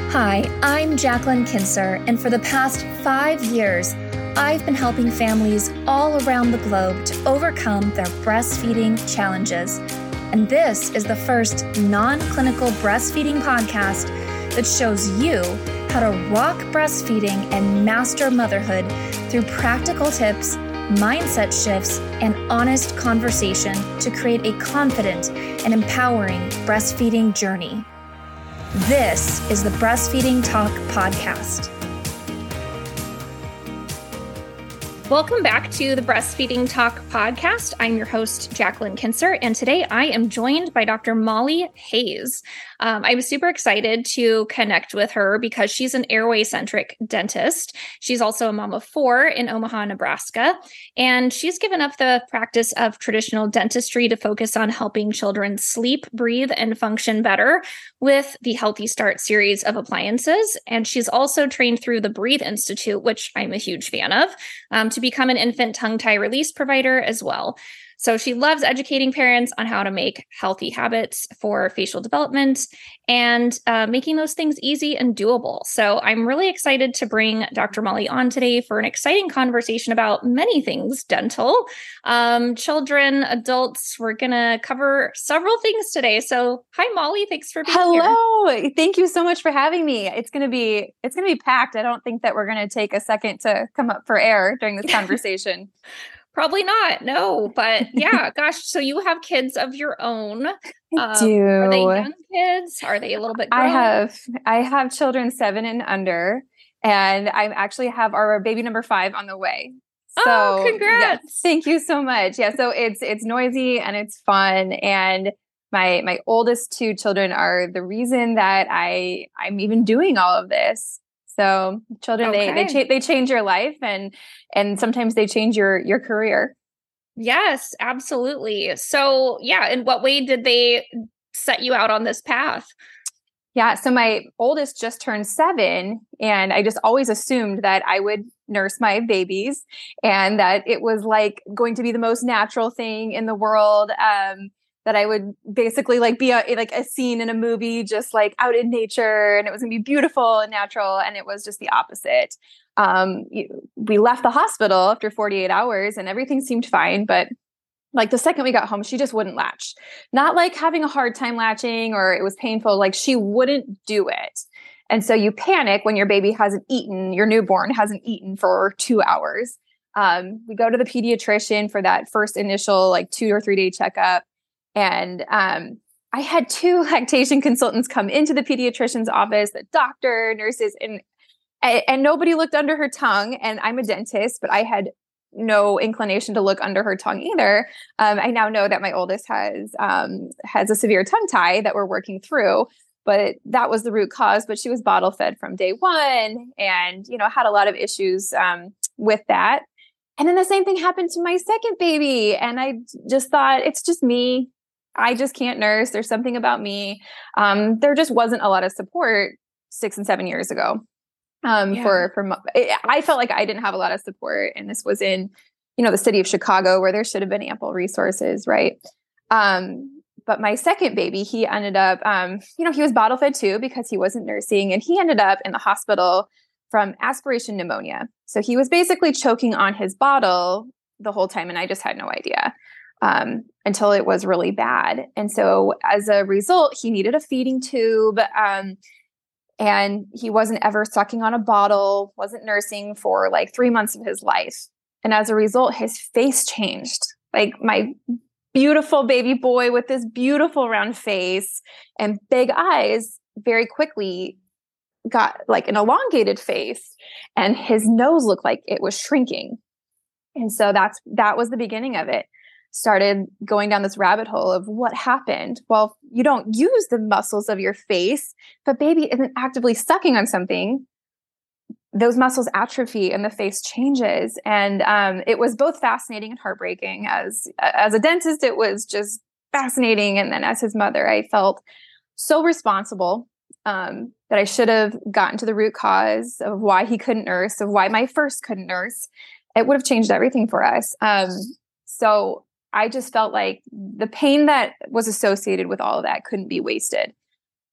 Hi, I'm Jacqueline Kinser, and for the past 5 years, I've been helping families all around the globe to overcome their breastfeeding challenges. And this is the first non-clinical breastfeeding podcast that shows you how to rock breastfeeding and master motherhood through practical tips, mindset shifts, and honest conversation to create a confident and empowering breastfeeding journey. This is the Breastfeeding Talk Podcast. Welcome back to the Breastfeeding Talk Podcast. I'm your host, Jacqueline Kinser, and today I am joined by Dr. Molly Hayes. I was super excited to connect with her because she's an airway-centric dentist. She's also a mom of 4 in Omaha, Nebraska, and she's given up the practice of traditional dentistry to focus on helping children sleep, breathe, and function better with the Healthy Start series of appliances. And she's also trained through the Breathe Institute, which I'm a huge fan of, to become an infant tongue tie release provider as well. So she loves educating parents on how to make healthy habits for facial development and making those things easy and doable. So I'm really excited to bring Dr. Molly on today for an exciting conversation about many things dental, children, adults. We're going to cover several things today. So hi, Molly. Thanks for being here. Hello. Thank you so much for having me. It's going to be packed. I don't think that we're going to take a second to come up for air during this conversation. Probably not. No, but yeah, gosh. So you have kids of your own. I do. Are they young kids? Are they a little bit grown? I have children 7 and under, and I actually have our baby number 5 on the way. So, congrats. Yes, thank you so much. Yeah. So it's noisy and it's fun. And my oldest 2 children are the reason that I'm even doing all of this. So children, they change your life and sometimes they change your career. Yes, absolutely. So yeah, in what way did they set you out on this path? Yeah. So my oldest just turned 7, and I just always assumed that I would nurse my babies and that it was like going to be the most natural thing in the world. That I would basically like be like a scene in a movie, just like out in nature, and it was gonna be beautiful and natural. And it was just the opposite. We left the hospital after 48 hours and everything seemed fine. But like the second we got home, she just wouldn't latch, not like having a hard time latching or it was painful. Like she wouldn't do it. And so you panic when your baby hasn't eaten, your newborn hasn't eaten for 2 hours. We go to the pediatrician for that first initial like 2 or 3 day checkup. And I had 2 lactation consultants come into the pediatrician's office, the doctor, nurses, and nobody looked under her tongue. And I'm a dentist, but I had no inclination to look under her tongue either. I now know that my oldest has a severe tongue tie that we're working through, but that was the root cause. But she was bottle fed from day 1 and, had a lot of issues with that. And then the same thing happened to my second baby. And I just thought, it's just me. I just can't nurse. There's something about me. There just wasn't a lot of support 6 and 7 years ago. I felt like I didn't have a lot of support, and this was in, the city of Chicago where there should have been ample resources, right? But my second baby, he ended up, he was bottle fed too because he wasn't nursing, and he ended up in the hospital from aspiration pneumonia. So he was basically choking on his bottle the whole time, and I just had no idea. Until it was really bad. And so as a result, he needed a feeding tube. And he wasn't ever sucking on a bottle, wasn't nursing for like 3 months of his life. And as a result, his face changed. Like my beautiful baby boy with this beautiful round face and big eyes very quickly got like an elongated face, and his nose looked like it was shrinking. And so that was the beginning of it. Started going down this rabbit hole of what happened. Well, you don't use the muscles of your face, but baby isn't actively sucking on something. Those muscles atrophy and the face changes. And it was both fascinating and heartbreaking. As a dentist, it was just fascinating. And then as his mother, I felt so responsible that I should have gotten to the root cause of why he couldn't nurse, of why my first couldn't nurse. It would have changed everything for us. So I just felt like the pain that was associated with all of that couldn't be wasted.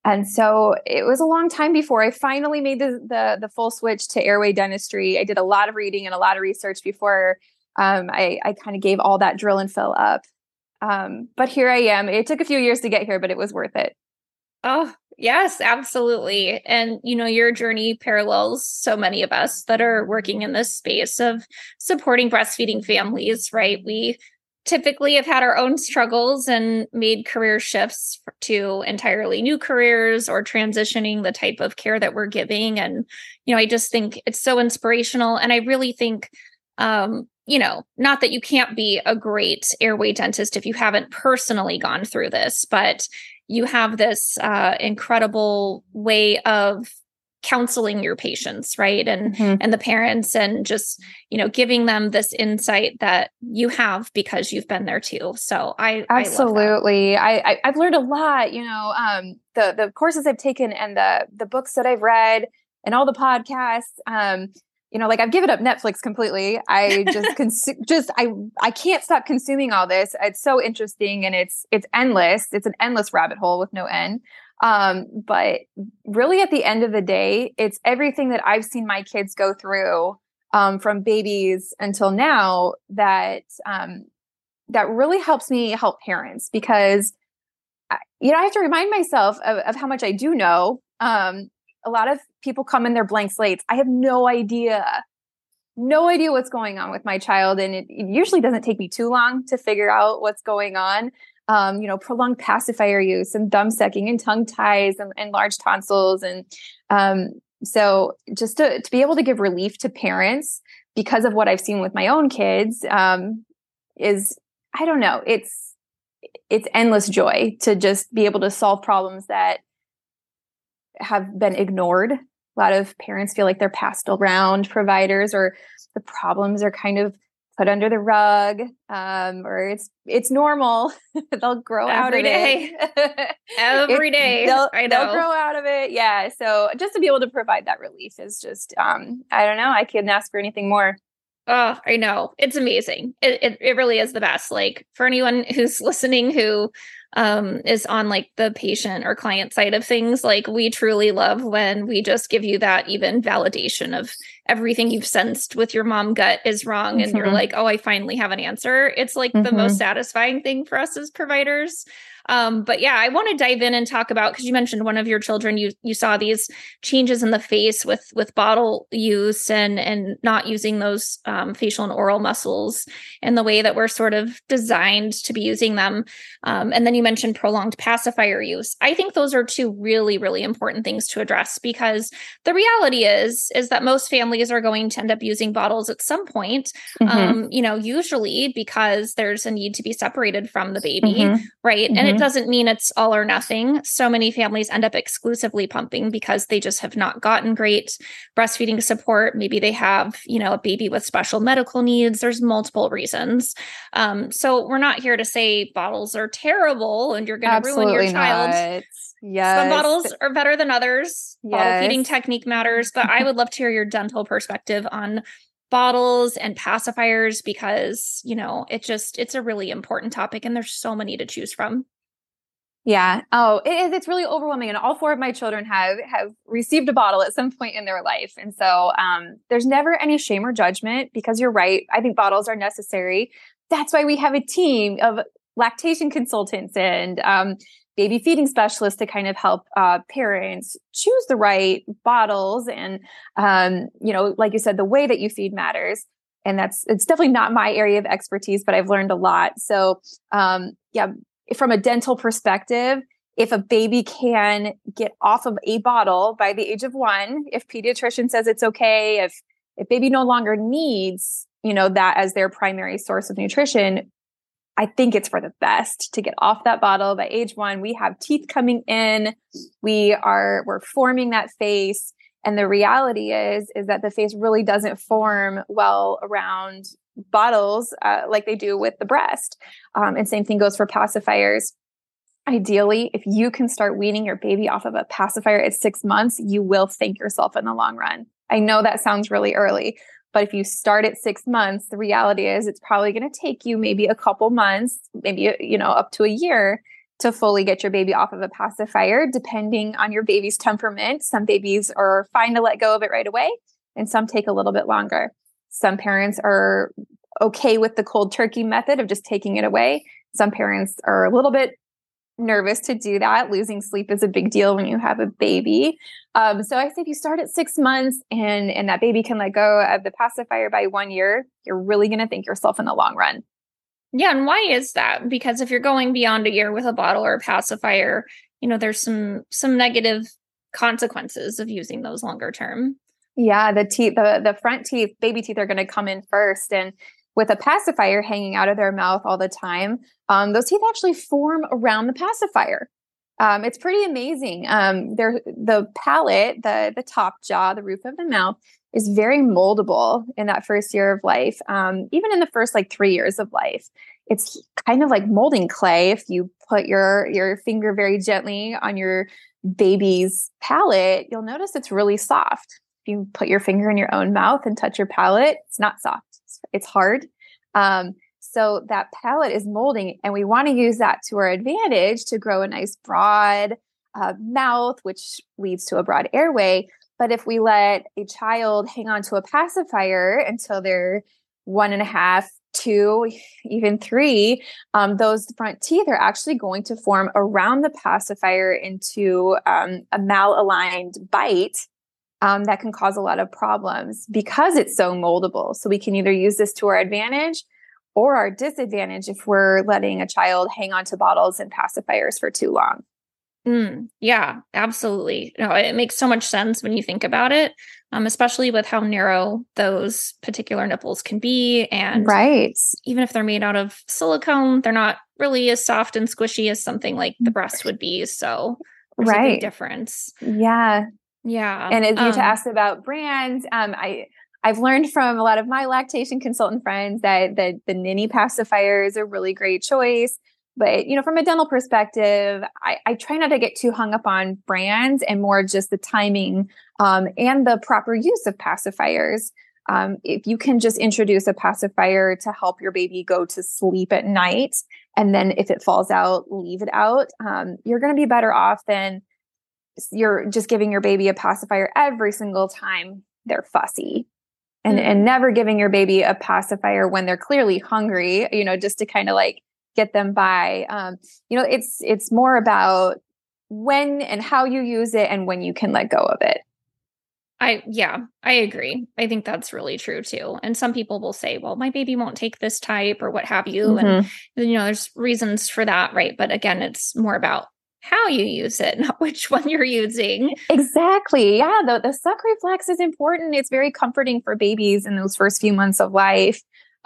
And so it was a long time before I finally made the full switch to airway dentistry. I did a lot of reading and a lot of research before I kind of gave all that drill and fill up. But here I am. It took a few years to get here, but it was worth it. Oh, yes, absolutely. And, your journey parallels so many of us that are working in this space of supporting breastfeeding families, right? We typically have had our own struggles and made career shifts to entirely new careers or transitioning the type of care that we're giving. And, I just think it's so inspirational. And I really think, not that you can't be a great airway dentist if you haven't personally gone through this, but you have this incredible way of counseling your patients, right? And the parents, and just, giving them this insight that you have because you've been there too. So absolutely. I've learned a lot, the courses I've taken and the books that I've read and all the podcasts, like I've given up Netflix completely. I just I can't stop consuming all this. It's so interesting and it's endless. It's an endless rabbit hole with no end. But really at the end of the day, it's everything that I've seen my kids go through, from babies until now that really helps me help parents, because, I have to remind myself of how much I do know. A lot of people come in their blank slates. I have no idea what's going on with my child. And it usually doesn't take me too long to figure out what's going on. Prolonged pacifier use and thumb sucking and tongue ties and large tonsils. And so just to be able to give relief to parents because of what I've seen with my own kids is, I don't know, it's endless joy to just be able to solve problems that have been ignored. A lot of parents feel like they're passed around providers, or the problems are kind of put under the rug, or it's normal. They'll grow out of it. Every day. They'll grow out of it. Yeah. So just to be able to provide that relief is just, I don't know. I couldn't ask for anything more. Oh, I know. It's amazing. It really is the best. Like, for anyone who's listening who is on like the patient or client side of things, like, we truly love when we just give you that even validation of everything you've sensed with your mom gut is wrong. And you're like, oh, I finally have an answer. It's like the most satisfying thing for us as providers. But yeah, I want to dive in and talk about, because you mentioned one of your children, you saw these changes in the face with bottle use and not using those facial and oral muscles in the way that we're sort of designed to be using them. And then you mentioned prolonged pacifier use. I think those are two really, really important things to address, because the reality is that most families are going to end up using bottles at some point, usually because there's a need to be separated from the baby, right? And it doesn't mean it's all or nothing. So many families end up exclusively pumping because they just have not gotten great breastfeeding support. Maybe they have, a baby with special medical needs. There's multiple reasons. So we're not here to say bottles are terrible and you're going to ruin your child. Not. Yes. Some bottles are better than others. Yes. Bottle feeding technique matters, but I would love to hear your dental perspective on bottles and pacifiers, because, it's a really important topic and there's so many to choose from. Yeah. Oh, it's really overwhelming. And all 4 of my children have received a bottle at some point in their life. And so there's never any shame or judgment, because you're right. I think bottles are necessary. That's why we have a team of lactation consultants and baby feeding specialists to kind of help parents choose the right bottles. And, like you said, the way that you feed matters. And it's definitely not my area of expertise, but I've learned a lot. So from a dental perspective, if a baby can get off of a bottle by the age of 1, if pediatrician says it's okay, if baby no longer needs, that as their primary source of nutrition, I think it's for the best to get off that bottle by age 1. We have teeth coming in. We're forming that face. And the reality is that the face really doesn't form well around bottles like they do with the breast. And same thing goes for pacifiers. Ideally, if you can start weaning your baby off of a pacifier at 6 months, you will thank yourself in the long run. I know that sounds really early, but if you start at 6 months, the reality is it's probably going to take you maybe a couple months, maybe, up to a year to fully get your baby off of a pacifier, depending on your baby's temperament. Some babies are fine to let go of it right away, and some take a little bit longer. Some parents are okay with the cold turkey method of just taking it away. Some parents are a little bit nervous to do that. Losing sleep is a big deal when you have a baby. So I say if you start at 6 months and that baby can let go of the pacifier by 1 year, you're really going to thank yourself in the long run. Yeah. And why is that? Because if you're going beyond a year with a bottle or a pacifier, there's some negative consequences of using those longer term. Yeah. The front teeth, baby teeth are going to come in first. And with a pacifier hanging out of their mouth all the time, those teeth actually form around the pacifier. It's pretty amazing. The palate, the top jaw, the roof of the mouth is very moldable in that first year of life. Even in the first 3 years of life, it's kind of like molding clay. If you put your finger very gently on your baby's palate, you'll notice it's really soft. If you put your finger in your own mouth and touch your palate, it's not soft. It's hard. So that palate is molding, and we want to use that to our advantage to grow a nice broad mouth, which leads to a broad airway. But if we let a child hang on to a pacifier until they're 1.5, 2, even 3, those front teeth are actually going to form around the pacifier into a malaligned bite. That can cause a lot of problems because it's so moldable. So we can either use this to our advantage or our disadvantage if we're letting a child hang on to bottles and pacifiers for too long. Yeah, absolutely. No, it makes so much sense when you think about it, especially with how narrow those particular nipples can be. And right. Even if they're made out of silicone, they're not really as soft and squishy as something like the breast would be. So there's a big difference. Yeah. Yeah. And as you asked about brands, I've learned from a lot of my lactation consultant friends that the Nini pacifier is a really great choice. But, from a dental perspective, I try not to get too hung up on brands and more just the timing and the proper use of pacifiers. If you can just introduce a pacifier to help your baby go to sleep at night, and then if it falls out, leave it out, you're going to be better off than you're just giving your baby a pacifier every single time they're fussy. And never giving your baby a pacifier when they're clearly hungry, just to kind of get them by. It's more about when and how you use it and when you can let go of it. I agree. I think that's really true too. And some people will say, well, my baby won't take this type or what have you. And, there's reasons for that. Right. But again, it's more about how you use it, not which one you're using. Exactly. Yeah. The suck reflex is important. It's very comforting for babies in those first few months of life.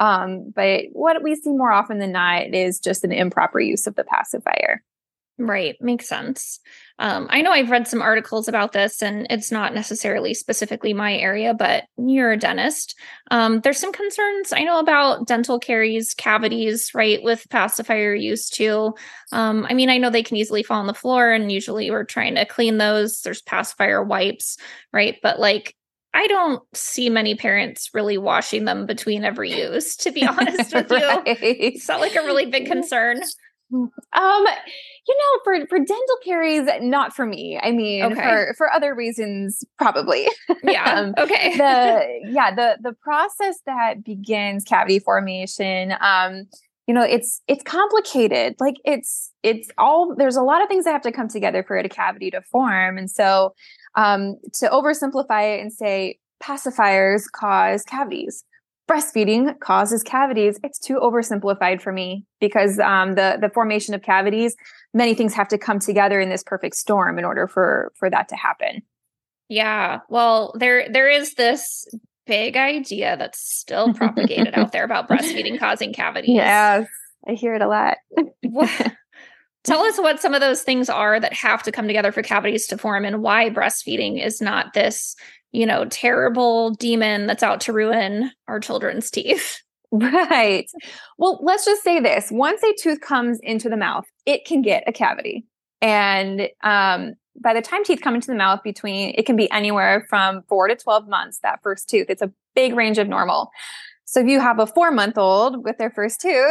But what we see more often than not is just an improper use of the pacifier. Right. Makes sense. I know I've read some articles about this, and it's not necessarily specifically my area, but you're a dentist. There's some concerns I know about dental caries, cavities, right, with pacifier use too. I know they can easily fall on the floor, and usually we're trying to clean those. There's pacifier wipes, right? But I don't see many parents really washing them between every use, to be honest with you. It's not a really big concern. For dental caries, not for me. For other reasons, probably. Yeah. Okay. The process that begins cavity formation, it's complicated. There's a lot of things that have to come together for a cavity to form. And so, to oversimplify it and say pacifiers cause cavities, breastfeeding causes cavities, it's too oversimplified for me because the formation of cavities, many things have to come together in this perfect storm in order for that to happen. Yeah. Well, there is this big idea that's still propagated out there about breastfeeding causing cavities. Yes, I hear it a lot. Tell us what some of those things are that have to come together for cavities to form, and why breastfeeding is not this terrible demon that's out to ruin our children's teeth. Right. Well, let's just say this. Once a tooth comes into the mouth, it can get a cavity. And by the time teeth come into the mouth, it can be anywhere from 4 to 12 months, that first tooth. It's a big range of normal. So if you have a 4-month-old with their first tooth,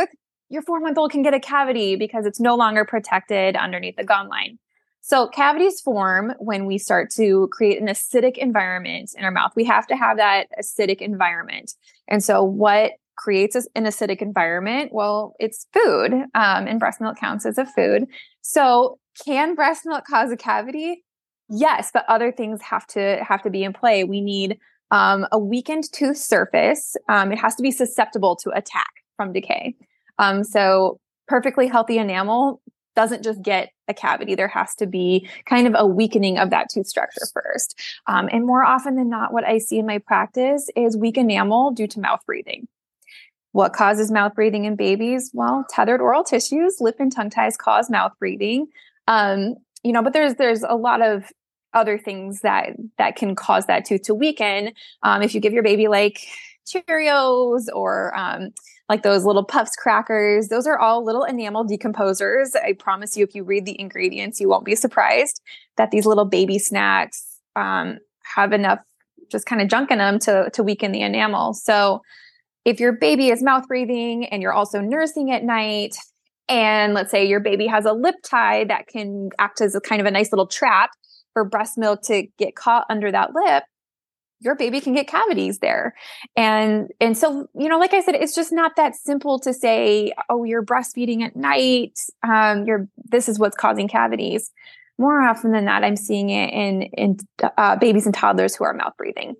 your 4-month-old can get a cavity because it's no longer protected underneath the gum line. So cavities form when we start to create an acidic environment in our mouth. We have to have that acidic environment. And so what creates an acidic environment? Well, it's food, and breast milk counts as a food. So can breast milk cause a cavity? Yes, but other things have to be in play. We need a weakened tooth surface. It has to be susceptible to attack from decay. So perfectly healthy enamel doesn't just get a cavity. There has to be kind of a weakening of that tooth structure first. And more often than not, what I see in my practice is weak enamel due to mouth breathing. What causes mouth breathing in babies? Well, tethered oral tissues, lip and tongue ties cause mouth breathing. But there's a lot of other things that can cause that tooth to weaken. If you give your baby like Cheerios or like those little Puffs crackers, those are all little enamel decomposers. I promise you, if you read the ingredients, you won't be surprised that these little baby snacks have enough just kind of junk in them to weaken the enamel. So if your baby is mouth breathing and you're also nursing at night, and let's say your baby has a lip tie that can act as a kind of a nice little trap for breast milk to get caught under that lip, your baby can get cavities there. And so, like I said, it's just not that simple to say, oh, you're breastfeeding at night. This is what's causing cavities. More often than not, I'm seeing it in babies and toddlers who are mouth breathing.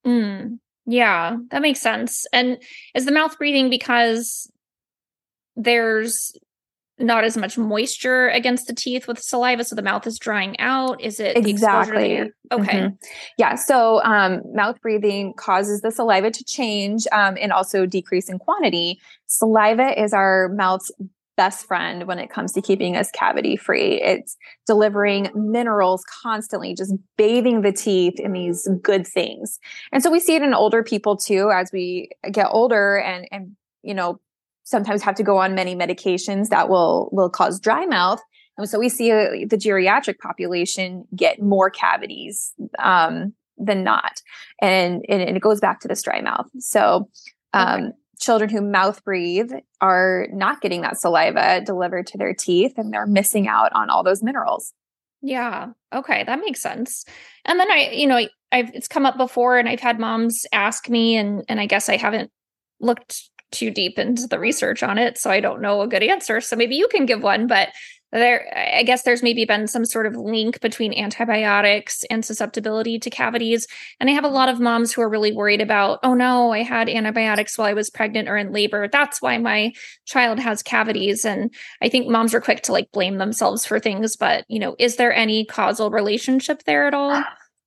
Yeah, that makes sense. And is the mouth breathing because there's not as much moisture against the teeth with saliva, so the mouth is drying out? Is it exactly the exposure to the air? Okay. Mm-hmm. Yeah. So mouth breathing causes the saliva to change and also decrease in quantity. Saliva is our mouth's best friend when it comes to keeping us cavity free. It's delivering minerals constantly, just bathing the teeth in these good things. And so we see it in older people too, as we get older and sometimes have to go on many medications that will cause dry mouth. And so we see the geriatric population get more cavities than not. And it goes back to this dry mouth. So children who mouth breathe are not getting that saliva delivered to their teeth, and they're missing out on all those minerals. Yeah. Okay. That makes sense. And then it's come up before, and I've had moms ask me, and I guess I haven't looked too deep into the research on it, so I don't know a good answer. So maybe you can give one, but I guess there's maybe been some sort of link between antibiotics and susceptibility to cavities. And I have a lot of moms who are really worried about, oh no, I had antibiotics while I was pregnant or in labor. That's why my child has cavities. And I think moms are quick to blame themselves for things, but is there any causal relationship there at all?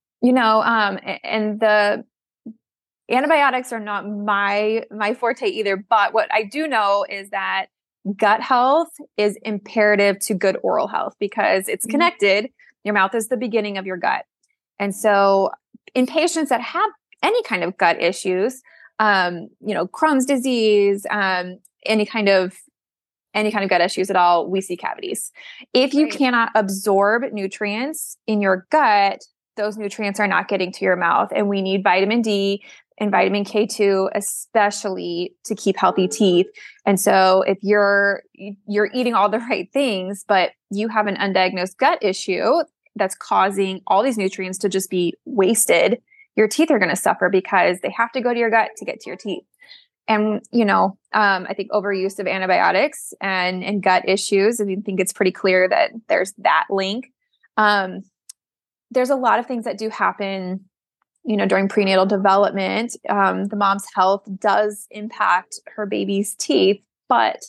And the antibiotics are not my forte either, but what I do know is that gut health is imperative to good oral health because it's connected. Your mouth is the beginning of your gut. And so in patients that have any kind of gut issues, Crohn's disease, any kind of gut issues at all, we see cavities. If you cannot absorb nutrients in your gut, those nutrients are not getting to your mouth. And we need vitamin D and vitamin K2, especially to keep healthy teeth. And so if you're eating all the right things, but you have an undiagnosed gut issue that's causing all these nutrients to just be wasted, your teeth are going to suffer because they have to go to your gut to get to your teeth. And, I think overuse of antibiotics and gut issues, I think it's pretty clear that there's that link. There's a lot of things that do happen during prenatal development. The mom's health does impact her baby's teeth, but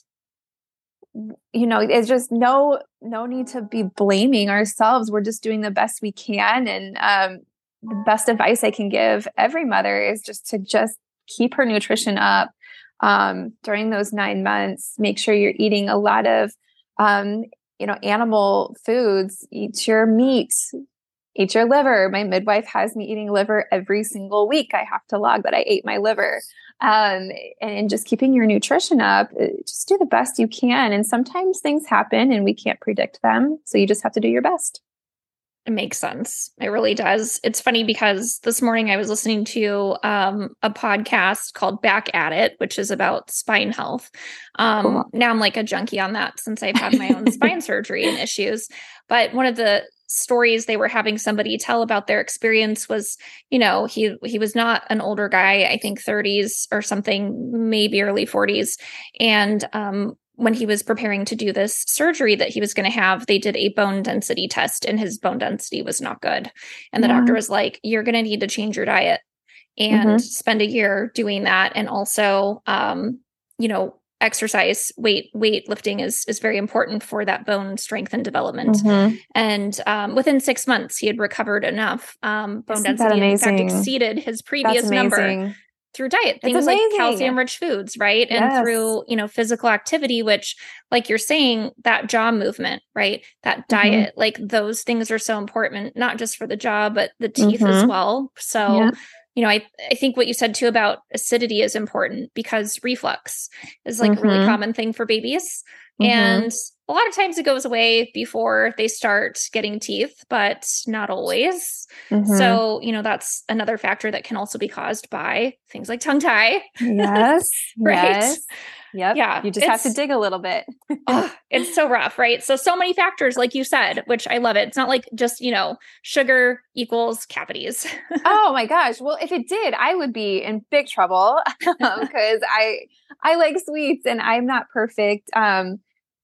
it's just no need to be blaming ourselves. We're just doing the best we can. And the best advice I can give every mother is just to keep her nutrition up during those 9 months. Make sure you're eating a lot of animal foods. Eat your meat. Eat your liver. My midwife has me eating liver every single week. I have to log that I ate my liver. And just keeping your nutrition up, just do the best you can. And sometimes things happen and we can't predict them. So you just have to do your best. It makes sense. It really does. It's funny because this morning I was listening to a podcast called Back at It, which is about spine health. Cool. Now I'm like a junkie on that since I've had my own spine surgery and issues. But one of the stories they were having somebody tell about their experience was, he was not an older guy, I think 30s or something, maybe early 40s. And when he was preparing to do this surgery that he was going to have, they did a bone density test and his bone density was not good. And the doctor was like, you're going to need to change your diet and spend a year doing that. And also, exercise, weightlifting is very important for that bone strength and development. And within 6 months, he had recovered enough bone density and in fact exceeded his previous number through diet, things like calcium rich foods, right? And through, physical activity, which like you're saying, that jaw movement, right? That diet, like those things are so important, not just for the jaw, but the teeth as well. So, I think what you said too about acidity is important because reflux is like a really common thing for babies. And a lot of times it goes away before they start getting teeth, but not always. So, that's another factor that can also be caused by things like tongue tie. Yes. Right. Yes. Yep. Yeah. You just have to dig a little bit. It's so rough, right? So many factors, like you said, which I love it. It's not like just, sugar equals cavities. Oh my gosh. Well, if it did, I would be in big trouble because I like sweets and I'm not perfect. And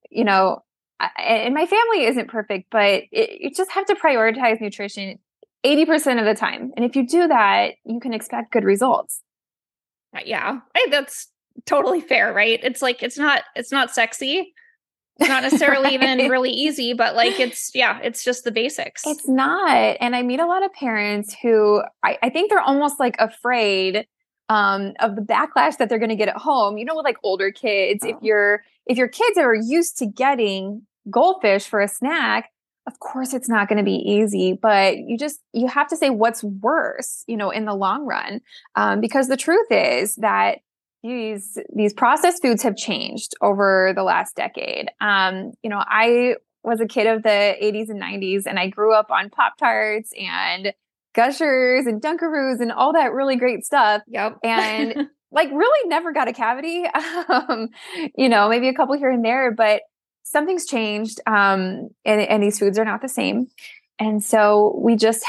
my family isn't perfect, but you just have to prioritize nutrition 80% of the time. And if you do that, you can expect good results. Yeah. That's totally fair, right? It's like, it's not sexy. It's not necessarily even really easy, but like, it's just the basics. It's not. And I meet a lot of parents who I think they're almost like afraid of the backlash that they're going to get at home. With like older kids, if your kids are used to getting goldfish for a snack, of course it's not going to be easy, but you have to say what's worse, in the long run. Because the truth is that these processed foods have changed over the last decade. I was a kid of the 80s and 90s and I grew up on Pop-Tarts and Gushers and Dunkaroos and all that really great stuff. Yep. And like really never got a cavity, maybe a couple here and there, but something's changed. And these foods are not the same. And so we just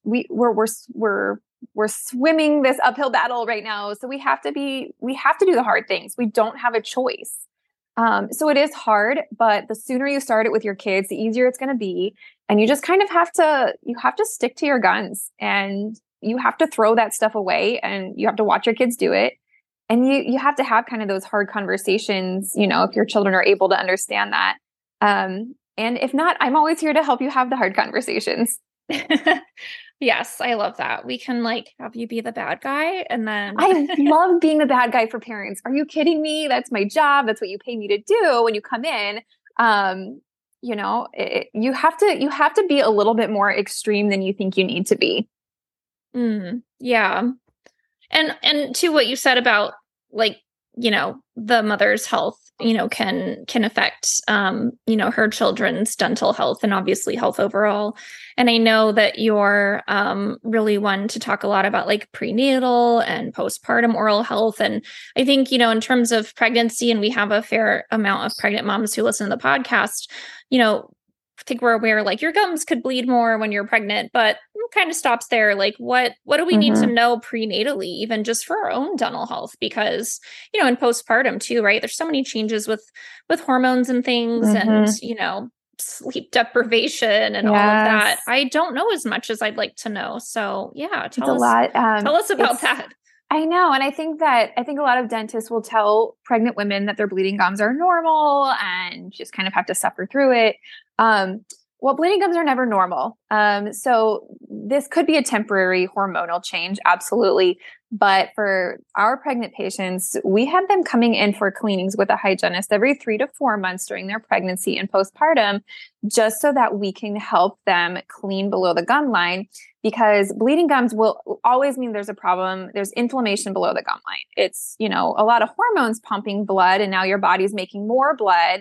we're swimming this uphill battle right now. So we have to do the hard things. We don't have a choice. So it is hard, but the sooner you start it with your kids, the easier it's going to be. And you just kind of have to stick to your guns and you have to throw that stuff away and you have to watch your kids do it. And you have to have kind of those hard conversations, if your children are able to understand that. And if not, I'm always here to help you have the hard conversations. Yes, I love that. We can have you be the bad guy and then I love being the bad guy for parents. Are you kidding me? That's my job. That's what you pay me to do when you come in. You have to be a little bit more extreme than you think you need to be. Yeah. And to what you said about the mother's health, can affect, her children's dental health and obviously health overall. And I know that you're really one to talk a lot about prenatal and postpartum oral health. And I think, in terms of pregnancy, and we have a fair amount of pregnant moms who listen to the podcast, I think we're aware your gums could bleed more when you're pregnant, but it kind of stops there. What do we need to know prenatally, even just for our own dental health? Because, in postpartum too, right? There's so many changes with hormones and things and, sleep deprivation and all of that. I don't know as much as I'd like to know. So yeah, tell us about that. I know. And I think a lot of dentists will tell pregnant women that their bleeding gums are normal and just kind of have to suffer through it. Well, bleeding gums are never normal. So this could be a temporary hormonal change. Absolutely. But for our pregnant patients, we have them coming in for cleanings with a hygienist every 3 to 4 months during their pregnancy and postpartum, just so that we can help them clean below the gum line, because bleeding gums will always mean there's a problem. There's inflammation below the gum line. It's, a lot of hormones pumping blood and now your body's making more blood.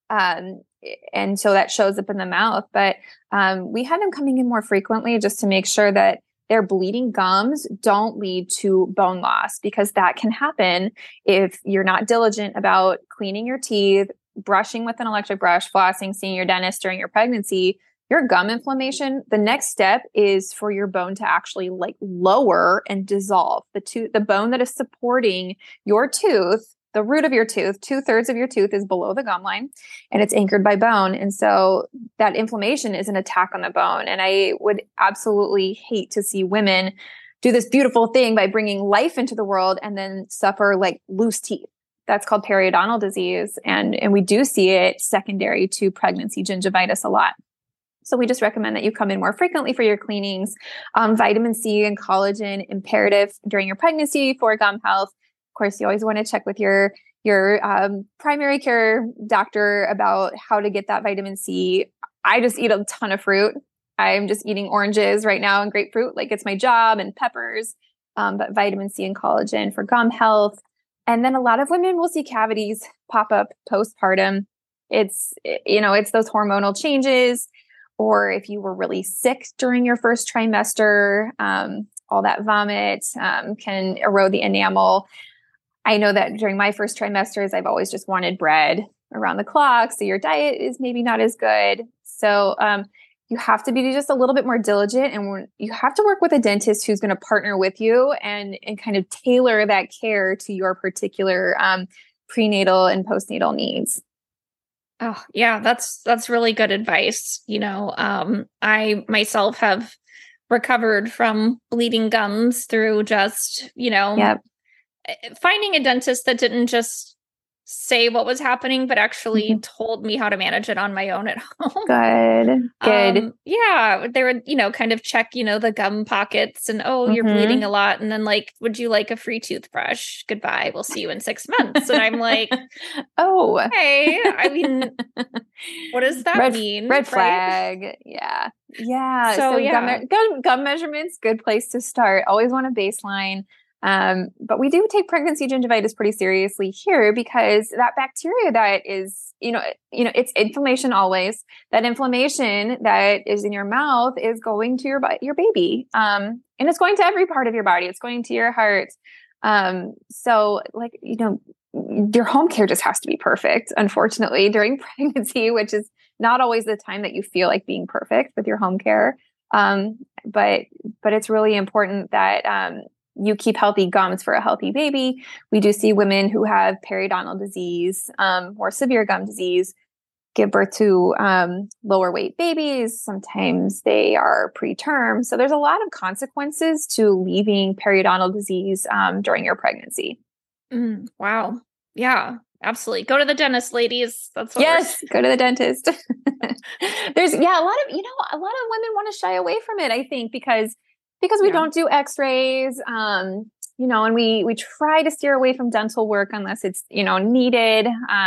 Um, and so that shows up in the mouth. But we have them coming in more frequently just to make sure that their bleeding gums don't lead to bone loss, because that can happen if you're not diligent about cleaning your teeth, brushing with an electric brush, flossing, seeing your dentist during your pregnancy. Your gum inflammation, the next step is for your bone to actually like lower and dissolve. The bone that is supporting your tooth, the root of your tooth, 2/3 of your tooth is below the gum line, and it's anchored by bone. And so that inflammation is an attack on the bone. And I would absolutely hate to see women do this beautiful thing by bringing life into the world and then suffer like loose teeth. That's called periodontal disease. And we do see it secondary to pregnancy gingivitis a lot. So we just recommend that you come in more frequently for your cleanings. Vitamin C and collagen, imperative during your pregnancy for gum health. Of course, you always want to check with your primary care doctor about how to get that vitamin C. I just eat a ton of fruit. I'm just eating oranges right now and grapefruit, like it's my job, and peppers. But vitamin C and collagen for gum health. And then a lot of women will see cavities pop up postpartum. It's those hormonal changes. Or if you were really sick during your first trimester, all that vomit can erode the enamel. I know that during my first trimesters, I've always just wanted bread around the clock. So your diet is maybe not as good. So you have to be just a little bit more diligent, and you have to work with a dentist who's going to partner with you and kind of tailor that care to your particular prenatal and postnatal needs. Oh, yeah, that's really good advice. I myself have recovered from bleeding gums through just, Yep. finding a dentist that didn't just say what was happening, but actually told me how to manage it on my own at home. Good. Yeah, they would, kind of check, the gum pockets and, you're bleeding a lot. And then like, would you like a free toothbrush? Goodbye. We'll see you in 6 months. And I'm like, oh, hey, I mean, what does that mean? Red flag. Right? Yeah. Yeah. So yeah. Gum measurements, good place to start. Always want a baseline. But we do take pregnancy gingivitis pretty seriously here, because that bacteria that is, it's inflammation always. That inflammation that is in your mouth is going to your baby. And it's going to every part of your body. It's going to your heart. So like, your home care just has to be perfect, unfortunately, during pregnancy, which is not always the time that you feel like being perfect with your home care. But it's really important that, you keep healthy gums for a healthy baby. We do see women who have periodontal disease, more severe gum disease, give birth to lower weight babies. Sometimes they are preterm. So there's a lot of consequences to leaving periodontal disease during your pregnancy. Wow. Yeah, absolutely. Go to the dentist, ladies. That's what go to the dentist. There's a lot of women want to shy away from it, I think, because we don't do x-rays, and we try to steer away from dental work unless it's, needed.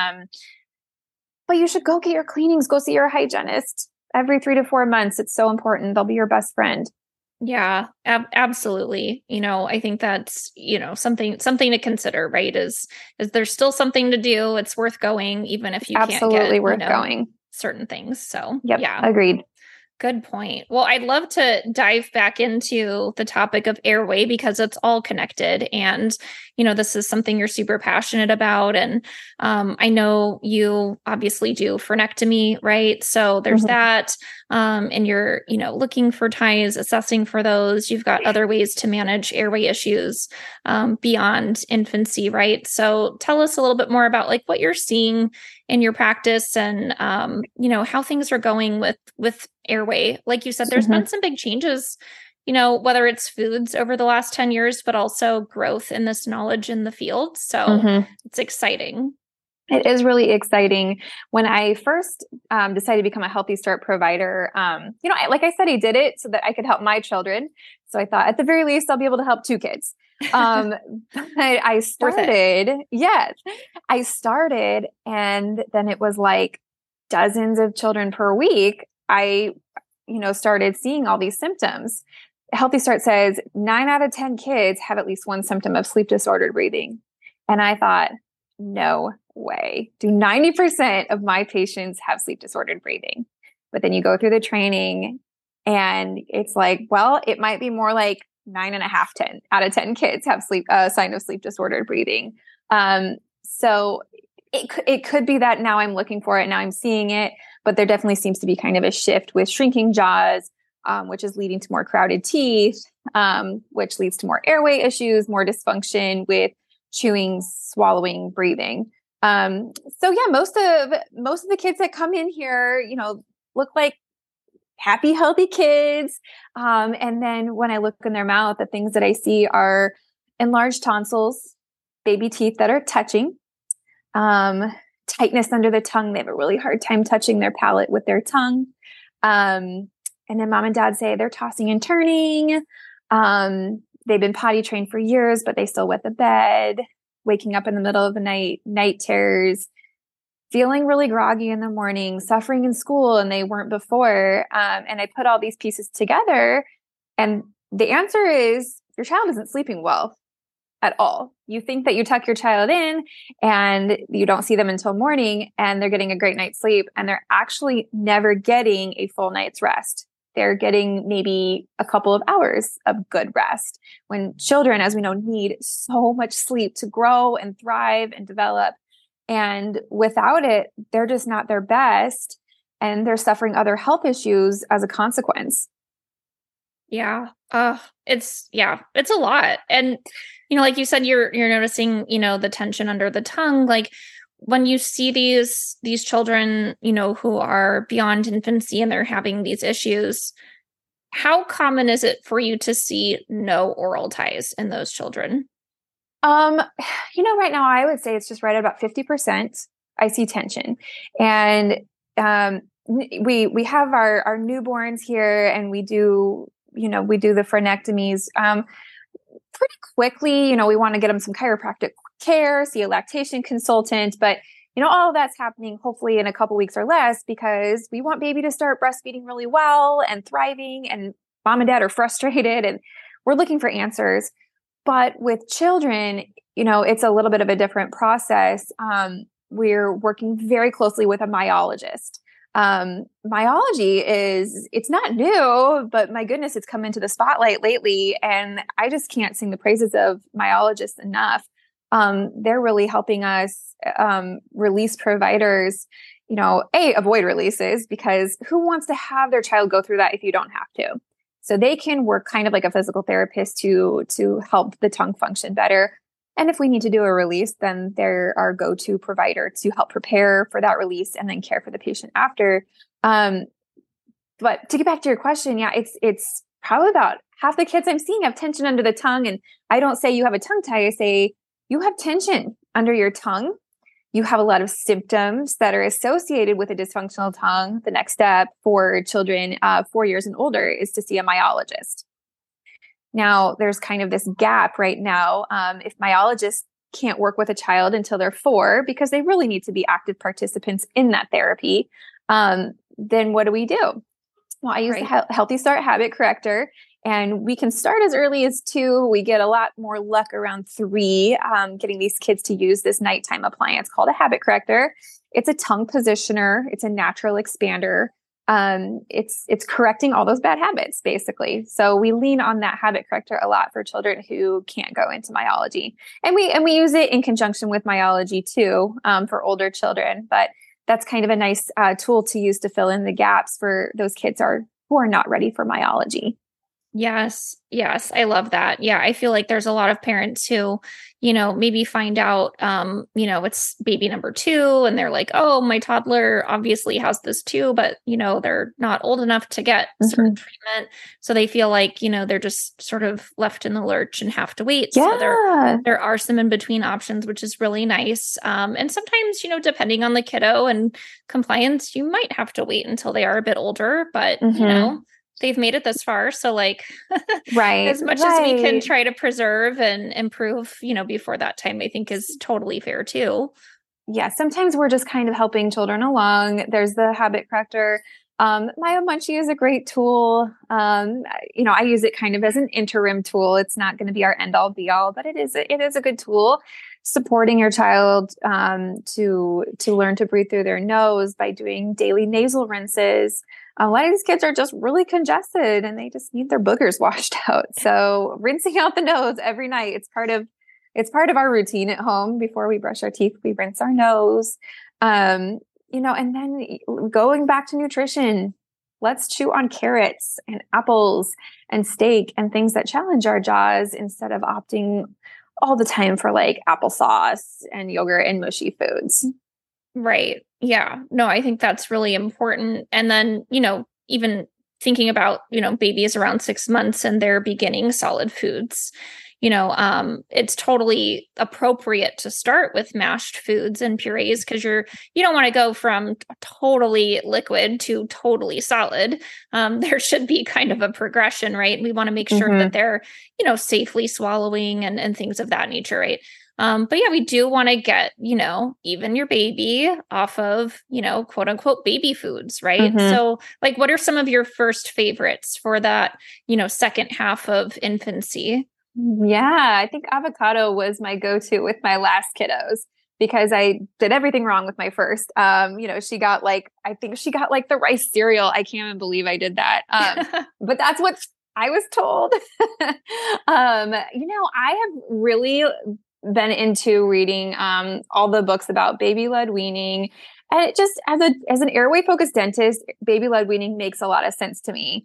But you should go get your cleanings, go see your hygienist every 3 to 4 months. It's so important. They'll be your best friend. Yeah, absolutely. I think that's, something to consider, right? Is there still something to do? It's worth going, even if you can't get, worth going. certain things. So yeah, agreed. Good point. Well, I'd love to dive back into the topic of airway, because it's all connected. And, this is something you're super passionate about. And I know you obviously do frenectomy, right? So there's that. And you're, looking for ties, assessing for those. You've got other ways to manage airway issues beyond infancy, right? So tell us a little bit more about like what you're seeing in your practice, and how things are going with airway. Like you said, there's been some big changes, whether it's foods over the last 10 years, but also growth in this knowledge in the field. So it's exciting. It is really exciting. When I first decided to become a Healthy Start provider, like I said, I did it so that I could help my children. So I thought at the very least, I'll be able to help 2 kids. I started, and then it was like dozens of children per week. I, started seeing all these symptoms. Healthy Start says 9 out of 10 kids have at least one symptom of sleep disordered breathing. And I thought, no way. Do 90% of my patients have sleep disordered breathing? But then you go through the training and it's like, well, it might be more like 9.5, 10 out of 10 kids have sign of sleep disordered breathing. So it could be that now I'm looking for it, now I'm seeing it, but there definitely seems to be kind of a shift with shrinking jaws, which is leading to more crowded teeth, which leads to more airway issues, more dysfunction with chewing, swallowing, breathing. So yeah, most of the kids that come in here, you know, look like happy, healthy kids. And then when I look in their mouth, the things that I see are enlarged tonsils, baby teeth that are touching, tightness under the tongue. They have a really hard time touching their palate with their tongue. And then mom and dad say they're tossing and turning. They've been potty trained for years, but they still wet the bed, waking up in the middle of the night terrors, feeling really groggy in the morning, suffering in school, and they weren't before. And I put all these pieces together, and the answer is your child isn't sleeping well at all. You think that you tuck your child in and you don't see them until morning and they're getting a great night's sleep, and they're actually never getting a full night's rest. They're getting maybe a couple of hours of good rest, when children, as we know, need so much sleep to grow and thrive and develop. And without it, they're just not their best, and they're suffering other health issues as a consequence. Yeah. It's a lot. And, you know, like you said, you're noticing, you know, the tension under the tongue. Like when you see these children, you know, who are beyond infancy and they're having these issues, how common is it for you to see no oral ties in those children? You know, right now I would say it's just right at about 50%. I see tension. And we have our newborns here, and we do the frenectomies pretty quickly. You know, we want to get them some chiropractic care, see a lactation consultant, but you know, all of that's happening hopefully in a couple weeks or less, because we want baby to start breastfeeding really well and thriving, and mom and dad are frustrated and we're looking for answers. But with children, you know, it's a little bit of a different process. We're working very closely with a myologist. Myology it's not new, but my goodness, it's come into the spotlight lately, and I just can't sing the praises of myologists enough. They're really helping us release providers, you know, avoid releases, because who wants to have their child go through that if you don't have to? So they can work kind of like a physical therapist to help the tongue function better. And if we need to do a release, then they're our go-to provider to help prepare for that release and then care for the patient after. But to get back to your question, yeah, it's probably about half the kids I'm seeing have tension under the tongue. And I don't say you have a tongue tie. I say you have tension under your tongue. You have a lot of symptoms that are associated with a dysfunctional tongue. The next step for children 4 years and older is to see a myologist. Now, there's kind of this gap right now. If myologists can't work with a child until they're 4, because they really need to be active participants in that therapy, then what do we do? Well, I use the Healthy Start Habit Corrector, and we can start as early as 2. We get a lot more luck around 3, getting these kids to use this nighttime appliance called a habit corrector. It's a tongue positioner. It's a natural expander. It's correcting all those bad habits, basically. So we lean on that habit corrector a lot for children who can't go into myology, and we use it in conjunction with myology too, for older children. But that's kind of a nice tool to use to fill in the gaps for those kids who are not ready for myology. Yes. I love that. Yeah. I feel like there's a lot of parents who, you know, maybe find out, you know, it's baby number 2 and they're like, oh, my toddler obviously has this too, but, you know, they're not old enough to get certain treatment. So they feel like, you know, they're just sort of left in the lurch and have to wait. Yeah. So there are some in between options, which is really nice. And sometimes, you know, depending on the kiddo and compliance, you might have to wait until they are a bit older, but you know, they've made it this far. So like, as much as we can try to preserve and improve, you know, before that time, I think is totally fair too. Yeah. Sometimes we're just kind of helping children along. There's the habit corrector. MyoMunchie is a great tool. You know, I use it kind of as an interim tool. It's not going to be our end all be all, but it is a good tool. supporting your child to learn to breathe through their nose by doing daily nasal rinses. A lot of these kids are just really congested and they just need their boogers washed out. So rinsing out the nose every night, it's part of our routine at home. Before we brush our teeth, we rinse our nose. And then going back to nutrition, let's chew on carrots and apples and steak and things that challenge our jaws instead of opting all the time for like applesauce and yogurt and mushy foods. Right. Yeah. No, I think that's really important. And then, even thinking about, babies around 6 months and they're beginning solid foods, it's totally appropriate to start with mashed foods and purees because you don't want to go from totally liquid to totally solid. There should be kind of a progression, right? We want to make sure that they're, safely swallowing and things of that nature, right? But yeah, we do want to get, even your baby off of, quote unquote baby foods, right? So like, what are some of your first favorites for that, second half of infancy? Yeah, I think avocado was my go-to with my last kiddos because I did everything wrong with my first. She got I think she got the rice cereal. I can't even believe I did that. But that's what I was told. I have really been into reading all the books about baby-led weaning. And it just, as an airway focused dentist, baby-led weaning makes a lot of sense to me.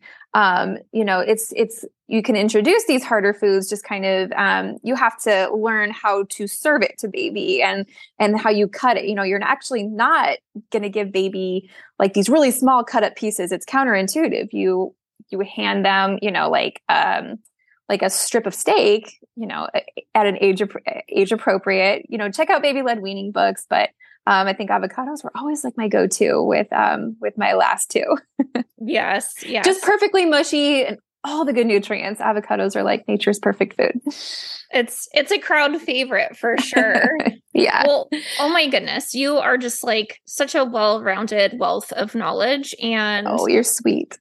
It's you can introduce these harder foods, just kind of you have to learn how to serve it to baby and how you cut it. You're actually not going to give baby like these really small cut up pieces. It's counterintuitive. You hand them, like a strip of steak, at an age appropriate. Check out baby-led weaning books, but I think avocados were always like my go-to with my last two. Yes. Just perfectly mushy and all the good nutrients. Avocados are like nature's perfect food. It's a crowd favorite for sure. Yeah. Well, oh my goodness. You are just like such a well-rounded wealth of knowledge. And oh, you're sweet.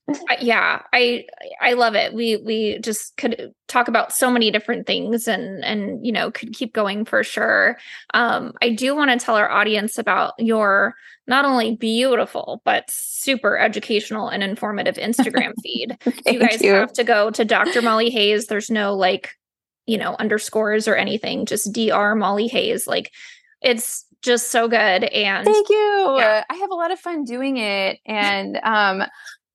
I love it. We just could talk about so many different things and could keep going for sure. I do want to tell our audience about your not only beautiful, but super educational and informative Instagram feed. You guys have to go to Dr. Molly Hayes. There's no underscores or anything, just Dr. Molly Hayes. It's just so good. And thank you. Yeah. I have a lot of fun doing it. And I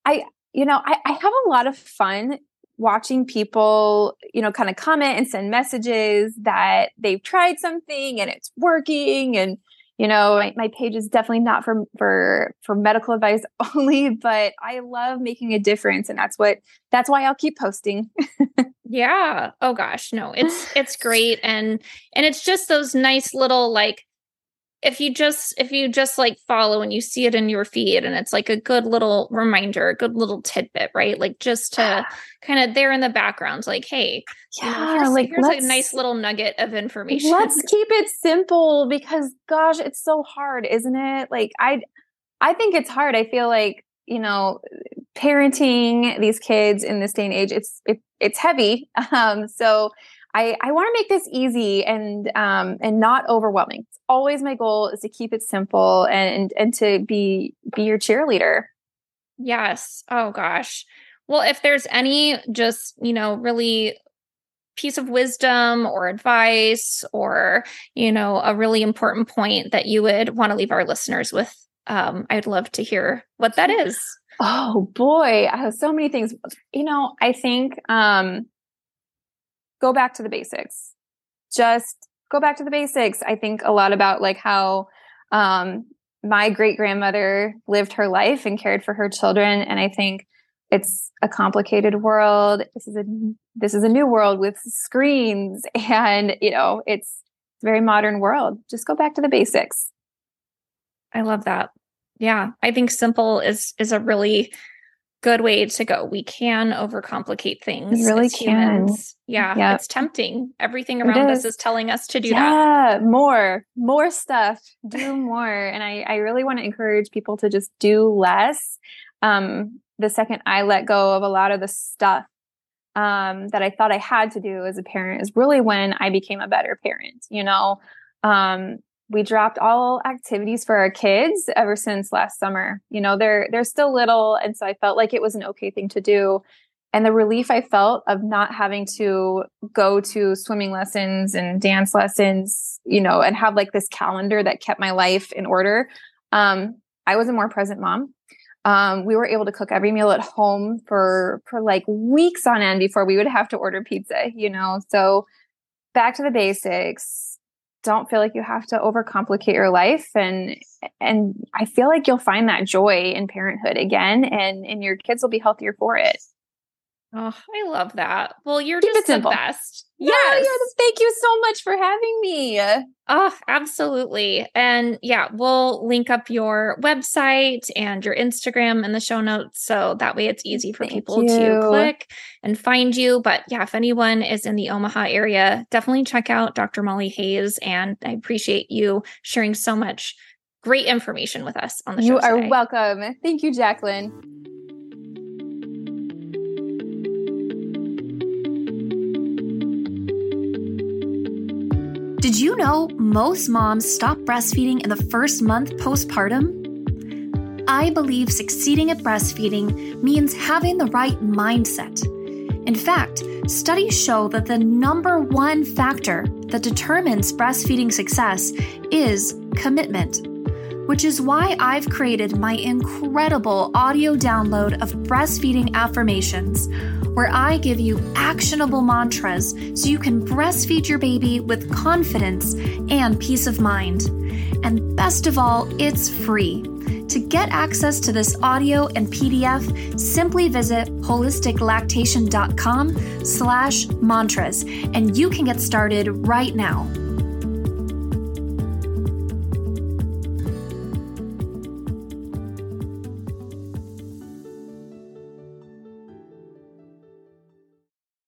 have a lot of fun watching people, kind of comment and send messages that they've tried something and it's working. And my page is definitely not for medical advice only, but I love making a difference. And that's why I'll keep posting. Yeah. Oh gosh. No, it's great. And it's just those nice little, if you just follow and you see it in your feed and it's like a good little reminder, a good little tidbit, right? Just to kind of there in the background, hey, here's a nice little nugget of information. Let's keep it simple because gosh, it's so hard, isn't it? I think it's hard. I feel like, parenting these kids in this day and age, it's heavy. So I want to make this easy and not overwhelming. It's always my goal is to keep it simple and to be your cheerleader. Yes. Oh gosh. Well, if there's any just, really piece of wisdom or advice or, a really important point that you would want to leave our listeners with, I'd love to hear what that is. Oh boy. I have so many things. I think, go back to the basics. Just go back to the basics. I think a lot about how my great grandmother lived her life and cared for her children. And I think it's a complicated world. This is a new world with screens and, it's a very modern world. Just go back to the basics. I love that. Yeah. I think simple is a really good way to go. We can overcomplicate things. We really can. Yeah. Yep. It's tempting. Everything around us is telling us to do that. Yeah. More stuff, do more. And I really want to encourage people to just do less. The second I let go of a lot of the stuff, that I thought I had to do as a parent is really when I became a better parent. We dropped all activities for our kids ever since last summer. They're still little. And so I felt like it was an okay thing to do. And the relief I felt of not having to go to swimming lessons and dance lessons, and have like this calendar that kept my life in order. I was a more present mom. We were able to cook every meal at home for like weeks on end before we would have to order pizza, So back to the basics. Don't feel like you have to overcomplicate your life. And I feel like you'll find that joy in parenthood again, and your kids will be healthier for it. Oh, I love that. Well, you're Keep just it simple. The best. Yes. Thank you so much for having me. Oh, absolutely. And yeah, we'll link up your website and your Instagram in the show notes. So that way it's easy for people to click and find you. But yeah, if anyone is in the Omaha area, definitely check out Dr. Molly Hayes. And I appreciate you sharing so much great information with us on the show today. You are welcome. Thank you, Jacqueline. Did you know most moms stop breastfeeding in the first month postpartum? I believe succeeding at breastfeeding means having the right mindset. In fact, studies show that the number one factor that determines breastfeeding success is commitment, which is why I've created my incredible audio download of breastfeeding affirmations, where I give you actionable mantras so you can breastfeed your baby with confidence and peace of mind. And best of all, it's free. To get access to this audio and PDF, simply visit holisticlactation.com/mantras, and you can get started right now.